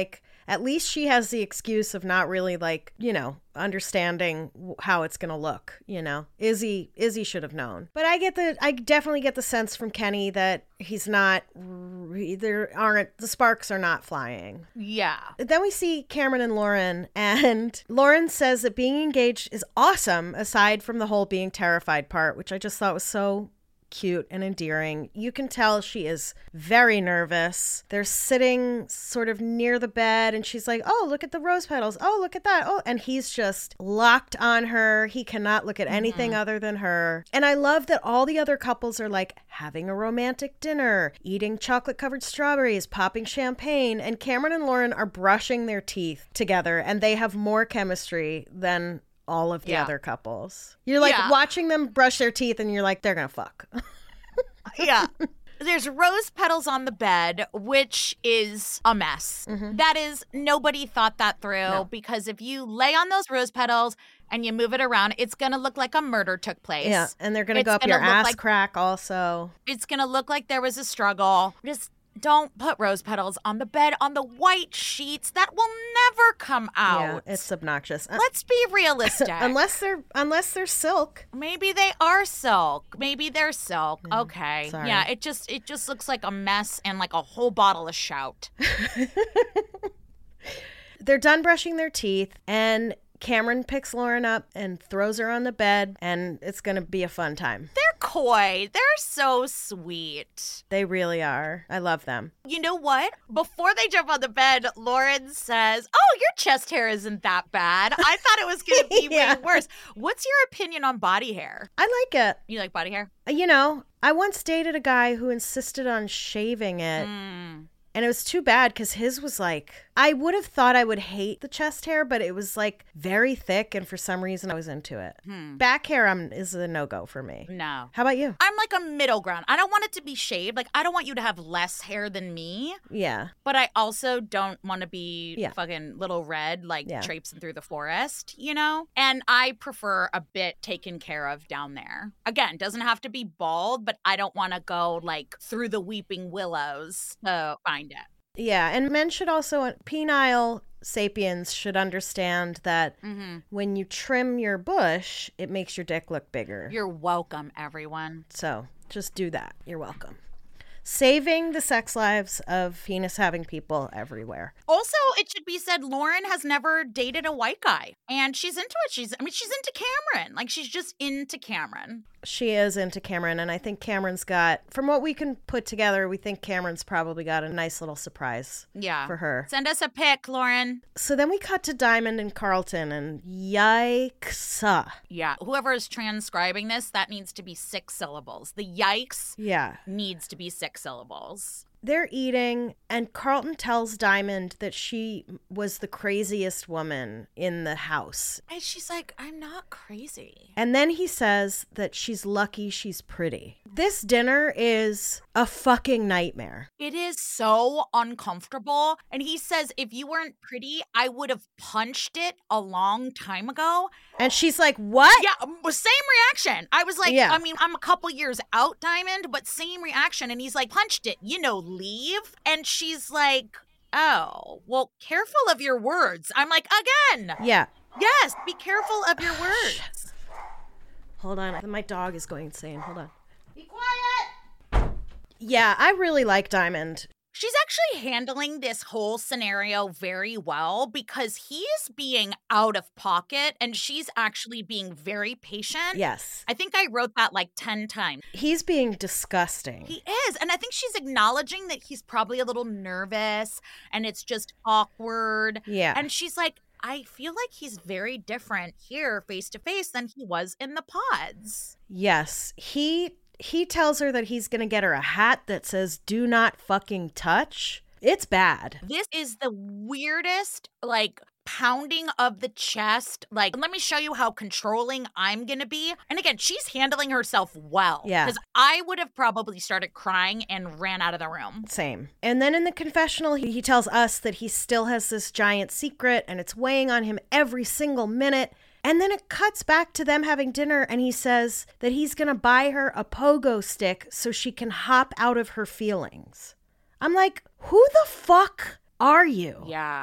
At least she has the excuse of not really like, you know, understanding how it's going to look, you know. Izzy Izzy should have known. But I get the I definitely get the sense from Kenny that he's not there aren't the sparks are not flying. Yeah. Then we see Cameron and Lauren, and Lauren says that being engaged is awesome aside from the whole being terrified part, which I just thought was so cute and endearing. You can tell she is very nervous. They're sitting sort of near the bed and she's like, oh, look at the rose petals. Oh, look at that. Oh, and he's just locked on her. He cannot look at anything mm-hmm. other than her. And I love that all the other couples are like having a romantic dinner, eating chocolate covered strawberries, popping champagne. And Cameron and Lauren are brushing their teeth together and they have more chemistry than all of the yeah. other couples. You're like yeah. watching them brush their teeth and you're like, they're gonna fuck. Yeah. There's rose petals on the bed, which is a mess. Mm-hmm. That is, nobody thought that through no. because if you lay on those rose petals and you move it around, it's going to look like a murder took place. Yeah, and they're going to go up your ass like, crack also. It's going to look like there was a struggle. Just don't put rose petals on the bed, on the white sheets. That will never come out. Yeah, it's obnoxious. Let's be realistic. unless they're unless they're silk. Maybe they are silk. Maybe they're silk. Mm, okay. Sorry. Yeah, it just it just looks like a mess and like a whole bottle of Shout. They're done brushing their teeth and Cameron picks Lauren up and throws her on the bed, and it's going to be a fun time. They're coy. They're so sweet. They really are. I love them. You know what? Before they jump on the bed, Lauren says, oh, your chest hair isn't that bad. I thought it was going to be yeah. way worse. What's your opinion on body hair? I like it. You like body hair? You know, I once dated a guy who insisted on shaving it. Mm. And it was too bad because his was like, I would have thought I would hate the chest hair, but it was like very thick. And for some reason, I was into it. Hmm. Back hair um, is a no-go for me. No. How about you? I'm like a middle ground. I don't want it to be shaved. Like, I don't want you to have less hair than me. Yeah. But I also don't want to be yeah. fucking little red, like yeah. traipsing through the forest, you know? And I prefer a bit taken care of down there. Again, doesn't have to be bald, but I don't want to go like through the weeping willows to find it. Yeah, and men should also, penile sapiens should understand that mm-hmm. when you trim your bush, it makes your dick look bigger. You're welcome, everyone. So just do that. You're welcome. Saving the sex lives of penis-having people everywhere. Also, it should be said, Lauren has never dated a white guy. And she's into it. She's, I mean, she's into Cameron. Like, she's just into Cameron. She is into Cameron, and I think Cameron's got, from what we can put together, we think Cameron's probably got a nice little surprise yeah. for her. Send us a pic, Lauren. So then we cut to Diamond and Carlton, and yikes. Yeah, whoever is transcribing this, that needs to be six syllables. The yikes yeah. needs to be six syllables. They're eating, and Carlton tells Diamond that she was the craziest woman in the house. And she's like, I'm not crazy. And then he says that she's lucky she's pretty. This dinner is a fucking nightmare. It is so uncomfortable. And he says, if you weren't pretty, I would have punched it a long time ago. And she's like, what? Yeah, same reaction. I was like, yeah. I mean, I'm a couple years out, Diamond, but same reaction. And he's like, punched it, you know, leave. And she's like, oh, well, careful of your words. I'm like, again. Yeah. Yes, be careful of your words. Hold on. My dog is going insane. Hold on. Be quiet. Yeah, I really like Diamond. She's actually handling this whole scenario very well because he's being out of pocket and she's actually being very patient. Yes. I think I wrote that like ten times. He's being disgusting. He is. And I think she's acknowledging that he's probably a little nervous and it's just awkward. Yeah. And she's like, I feel like he's very different here face to face than he was in the pods. Yes. He... He tells her that he's going to get her a hat that says, do not fucking touch. It's bad. This is the weirdest, like, pounding of the chest. Like, let me show you how controlling I'm going to be. And again, she's handling herself well. Yeah. Because I would have probably started crying and ran out of the room. Same. And then in the confessional, he, he tells us that he still has this giant secret and it's weighing on him every single minute. And then it cuts back to them having dinner, and he says that he's going to buy her a pogo stick so she can hop out of her feelings. I'm like, who the fuck are you? Yeah.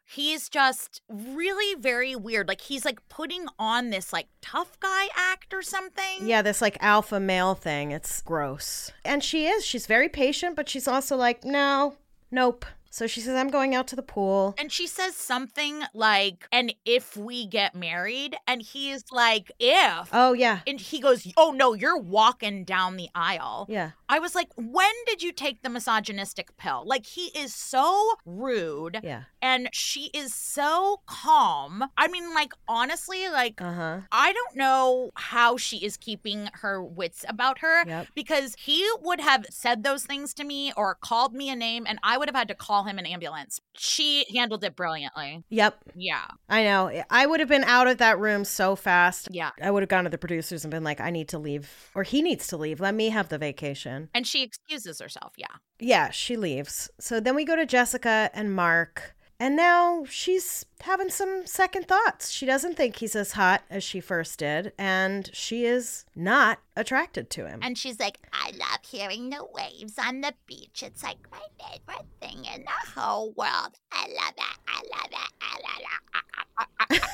He's just really very weird. Like, he's like putting on this like tough guy act or something. Yeah, this like alpha male thing. It's gross. And she is. She's very patient, but she's also like, no, nope. So she says, I'm going out to the pool. And she says something like, and if we get married? And he's like, if. Oh, yeah. And he goes, oh, no, you're walking down the aisle. Yeah. I was like, when did you take the misogynistic pill? Like, he is so rude. Yeah. And she is so calm. I mean, like, honestly, like, Uh-huh. I don't know how she is keeping her wits about her. Yep. Because he would have said those things to me or called me a name, and I would have had to call him an ambulance. She handled it brilliantly. Yep. Yeah. I know. I would have been out of that room so fast. Yeah. I would have gone to the producers and been like, I need to leave. Or he needs to leave. Let me have the vacation. And she excuses herself. Yeah. Yeah, she leaves. So then we go to Jessica and Mark. And now she's having some second thoughts. She doesn't think he's as hot as she first did, and she is not attracted to him. And she's like, I love hearing the waves on the beach. It's like my favorite thing in the whole world. I love it. I love it. I love it.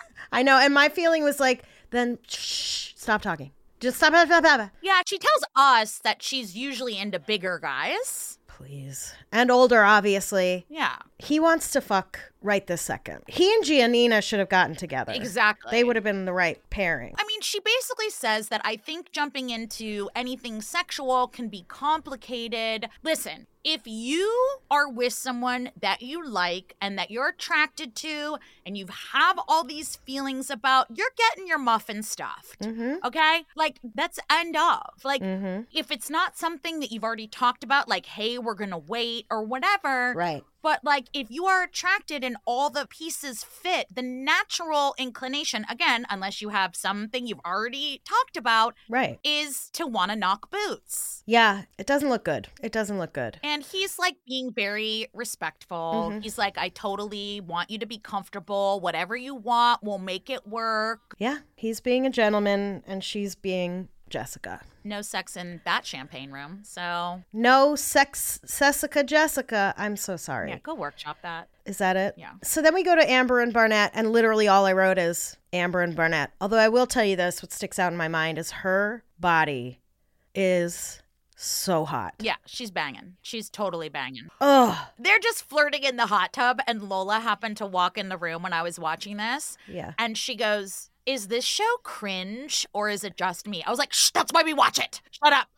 I know, and my feeling was like, then shh, stop talking. Just stop, stop, stop, stop. Yeah, she tells us that she's usually into bigger guys. Please. And older, obviously. Yeah. He wants to fuck right this second. He and Giannina should have gotten together. Exactly. They would have been the right pairing. I mean, she basically says that I think jumping into anything sexual can be complicated. Listen, if you are with someone that you like and that you're attracted to and you have all these feelings about, you're getting your muffin stuffed. Mm-hmm. Okay? Like, that's end of. Like, Mm-hmm. if it's not something that you've already talked about, like, hey, we're going to wait or whatever. Right. But, like, if you are attracted and all the pieces fit, the natural inclination, again, unless you have something you've already talked about, Right. is to want to knock boots. Yeah, it doesn't look good. It doesn't look good. And he's, like, being very respectful. Mhm. He's like, I totally want you to be comfortable. Whatever you want, we'll make it work. Yeah, he's being a gentleman and she's being Jessica. No sex in that champagne room. So, No sex, Jessica, Jessica. I'm so sorry. yeah, go workshop that. Is that it? Yeah. So then we go to Amber and Barnett, and literally all I wrote is Amber and Barnett. Although I will tell you this, what sticks out in my mind is her body is so hot. Yeah, she's banging. She's totally banging. Ugh. They're just flirting in the hot tub, and Lola happened to walk in the room when I was watching this. Yeah. And she goes, is this show cringe or is it just me? I was like, shh, that's why we watch it. Shut up.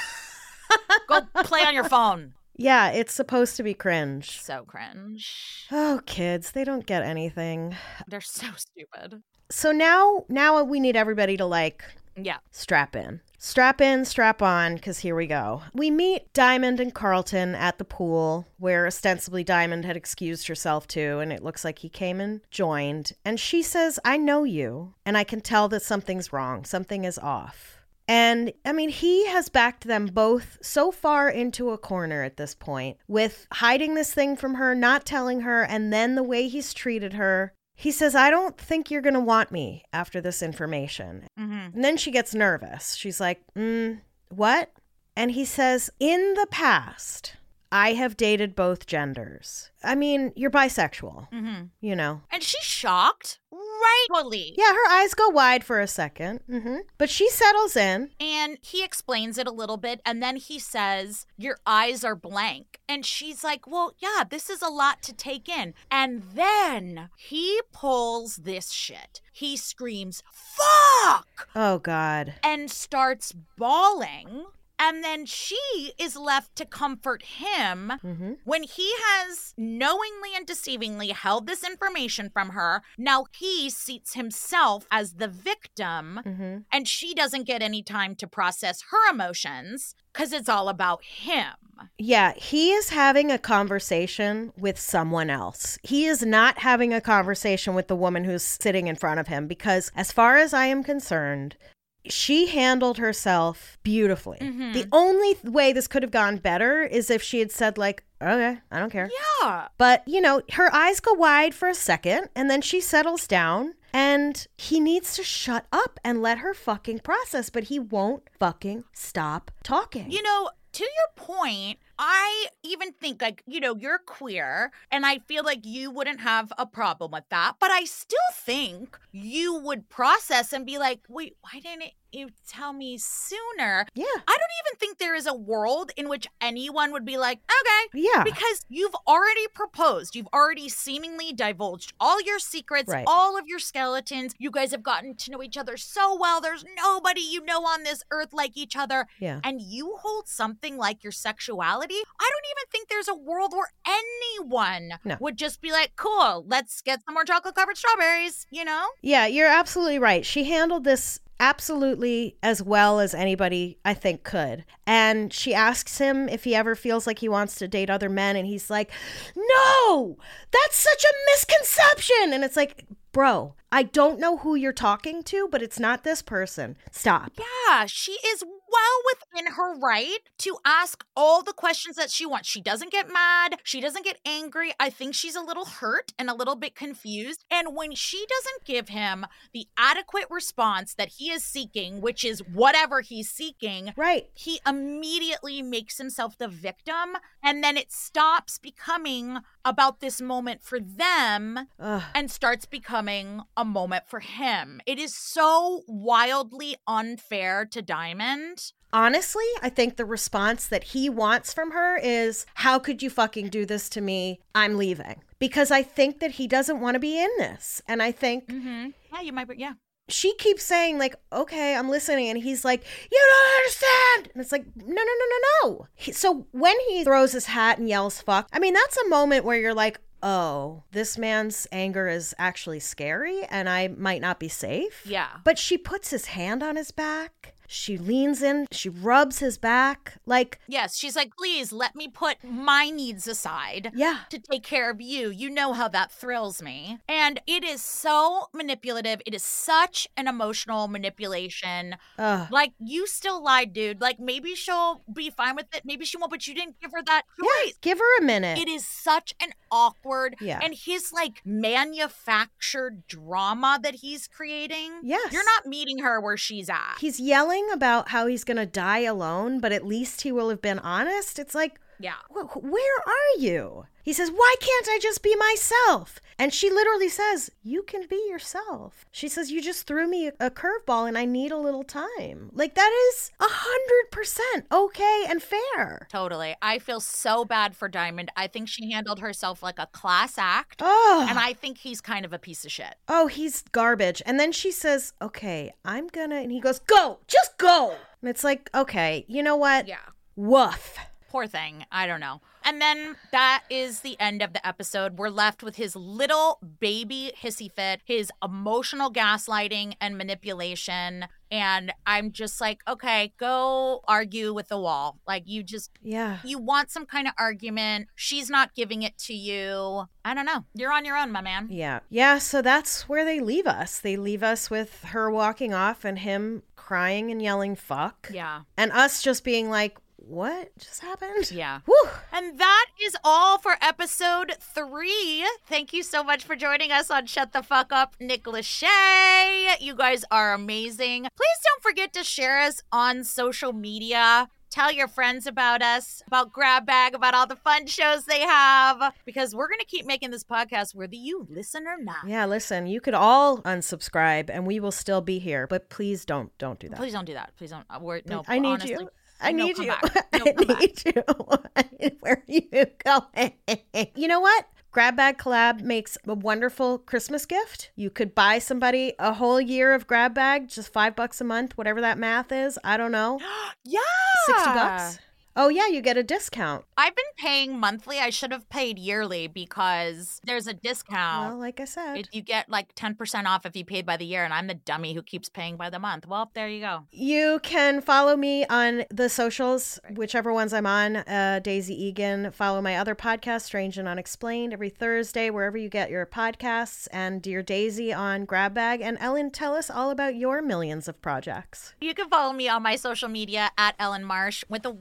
Go play on your phone. Yeah, it's supposed to be cringe. So cringe. Oh, kids, they don't get anything. They're so stupid. So now, now we need everybody to like Yeah. strap in. Strap in, strap on, because here we go. We meet Diamond and Carlton at the pool, where ostensibly Diamond had excused herself to, and it looks like he came and joined. And she says, I know you, and I can tell that something's wrong. Something is off. And, I mean, he has backed them both so far into a corner at this point, with hiding this thing from her, not telling her, and then the way he's treated her. He says, I don't think you're going to want me after this information. Mm-hmm. And then she gets nervous. She's like, mm, what? And he says, in the past, I have dated both genders. I mean, you're bisexual, Mm-hmm. you know. And she's shocked. Rightfully. Yeah, her eyes go wide for a second. Mm-hmm. But she settles in. And he explains it a little bit. And then he says, your eyes are blank. And she's like, well, yeah, this is a lot to take in. And then he pulls this shit. He screams, fuck! Oh, God. And starts bawling. And then she is left to comfort him Mm-hmm. when he has knowingly and deceivingly held this information from her. Now he seats himself as the victim, Mm-hmm. and she doesn't get any time to process her emotions because it's all about him. Yeah, he is having a conversation with someone else. He is not having a conversation with the woman who's sitting in front of him because, as far as I am concerned, she handled herself beautifully. Mhm. The only th- way this could have gone better is if she had said, like, okay, I don't care. Yeah. But, you know, her eyes go wide for a second and then she settles down and he needs to shut up and let her fucking process, but he won't fucking stop talking. You know, to your point, I even think, like, you know, you're queer, and I feel like you wouldn't have a problem with that. But I still think you would process and be like, wait, why didn't you tell me sooner? Yeah. I don't even think there is a world in which anyone would be like, okay. Yeah. Because you've already proposed. You've already seemingly divulged all your secrets, Right. all of your skeletons. You guys have gotten to know each other so well. There's nobody you know on this earth like each other. Yeah. And you hold something like your sexuality. I don't even think there's a world where anyone No. would just be like, cool, let's get some more chocolate covered strawberries, you know? Yeah, you're absolutely right. She handled this absolutely as well as anybody, I think, could. And she asks him if he ever feels like he wants to date other men. And he's like, no, that's such a misconception. And it's like, bro, I don't know who you're talking to, but it's not this person. Stop. Yeah, she is well within her right to ask all the questions that she wants. She doesn't get mad. She doesn't get angry. I think she's a little hurt and a little bit confused. And when she doesn't give him the adequate response that he is seeking, which is whatever he's seeking, Right. he immediately makes himself the victim. And then it stops becoming about this moment for them Ugh. and starts becoming a moment for him. It is so wildly unfair to Diamond. Honestly, I think the response that he wants from her is, how could you fucking do this to me? I'm leaving. Because I think that he doesn't want to be in this. And I think Mm-hmm. Yeah, you might be, yeah. she keeps saying, like, okay, I'm listening. And he's like, you don't understand. And it's like, no, no, no, no, no. He, so when he throws his hat and yells fuck, I mean, that's a moment where you're like, oh, this man's anger is actually scary and I might not be safe. Yeah. But she puts his hand on his back. She leans in. She rubs his back. Like, Yes, she's like, please let me put my needs aside yeah. to take care of you. You know how that thrills me. And it is so manipulative. It is such an emotional manipulation. Ugh. Like, you still lied, dude. Like, maybe she'll be fine with it. Maybe she won't, but you didn't give her that choice. Yeah, give her a minute. It is such an awkward Yeah. and his like manufactured drama that he's creating. Yes. You're not meeting her where she's at. He's yelling about how he's going to die alone, but at least he will have been honest. It's like, yeah. wh- where are you? He says, why can't I just be myself? And she literally says, you can be yourself. She says, you just threw me a, a curveball and I need a little time. Like, that is a hundred percent okay and fair. Totally. I feel so bad for Diamond. I think she handled herself like a class act. Oh. And I think he's kind of a piece of shit. Oh, he's garbage. And then she says, okay, I'm gonna, and he goes, go, just go. And it's like, okay, you know what? Yeah. Woof. Poor thing. I don't know. And then that is the end of the episode. We're left with his little baby hissy fit, his emotional gaslighting and manipulation. And I'm just like, okay, go argue with the wall. Like, you just, Yeah. you want some kind of argument. She's not giving it to you. I don't know. You're on your own, my man. Yeah. Yeah. So that's where they leave us. They leave us with her walking off and him crying and yelling, fuck. Yeah. And us just being like, what just happened? Yeah. Whew. And that is all for episode three. Thank you so much for joining us on Shut the Fuck Up, Nick Lachey. You guys are amazing. Please don't forget to share us on social media. Tell your friends about us, about Grab Bag, about all the fun shows they have, because we're going to keep making this podcast whether you listen or not. Yeah, listen, you could all unsubscribe and we will still be here, but please don't don't do that. Please don't do that. Please don't. We're, no, I need honestly, you. I no, need come you. back. No, I come back. need you. Where are you going? You know what? Grab Bag Collab makes a wonderful Christmas gift. You could buy somebody a whole year of Grab Bag, just five bucks a month, whatever that math is. I don't know. Yeah. sixty bucks. Oh, yeah, you get a discount. I've been paying monthly. I should have paid yearly because there's a discount. Well, like I said. It, you get like ten percent off if you paid by the year, and I'm the dummy who keeps paying by the month. Well, there you go. You can follow me on the socials, whichever ones I'm on, uh, Daisy Egan. Follow my other podcast, Strange and Unexplained, every Thursday, wherever you get your podcasts, and Dear Daisy on Grab Bag. And Ellen, tell us all about your millions of projects. You can follow me on my social media at Ellen Marsh with a Y.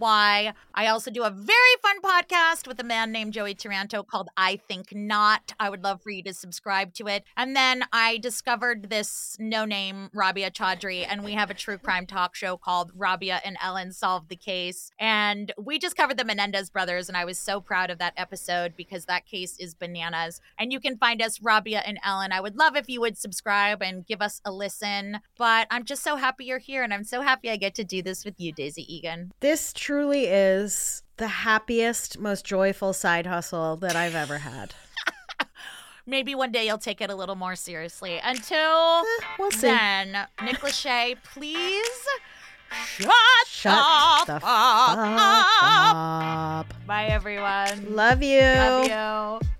Tuesday. I also do a very fun podcast with a man named Joey Taranto called I Think Not. I would love for you to subscribe to it. And then I discovered this no-name Rabia Chaudhry, and we have a true crime talk show called Rabia and Ellen Solve the Case. And we just covered the Menendez brothers, and I was so proud of that episode because that case is bananas. And you can find us, Rabia and Ellen. I would love if you would subscribe and give us a listen. But I'm just so happy you're here, and I'm so happy I get to do this with you, Daisy Egan. This truly is the happiest, most joyful side hustle that I've ever had. Maybe one day you'll take it a little more seriously. Until eh, we'll see. Then, Nick Lachey, please shut, shut the, the fuck, fuck up. up. Bye, everyone. Love you. Love you.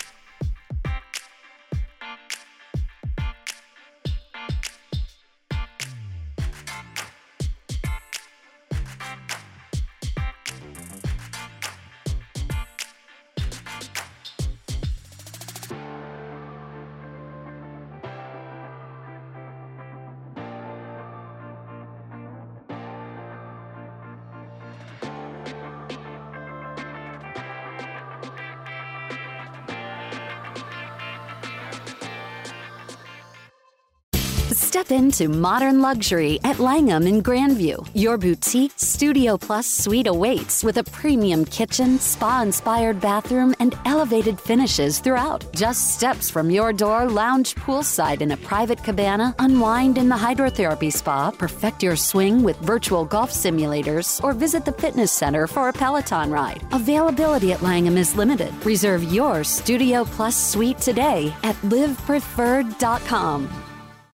Step into modern luxury at Langham in Grandview. Your boutique Studio Plus suite awaits with a premium kitchen, spa-inspired bathroom, and elevated finishes throughout. Just steps from your door, lounge poolside in a private cabana, unwind in the hydrotherapy spa, perfect your swing with virtual golf simulators, or visit the fitness center for a Peloton ride. Availability at Langham is limited. Reserve your Studio Plus suite today at live preferred dot com.